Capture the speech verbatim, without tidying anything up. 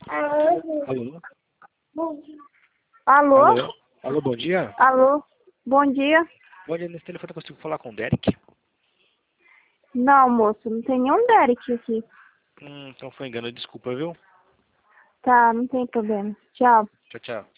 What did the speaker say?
Alô? Alô? Alô? Alô, bom dia? Alô? Bom dia. Bom dia, nesse telefone eu consigo falar com o Derek? Não, moço, não tem nenhum Derek aqui. Hum, então foi engano, desculpa, viu? Tá, não tem problema. Tchau. Tchau, tchau.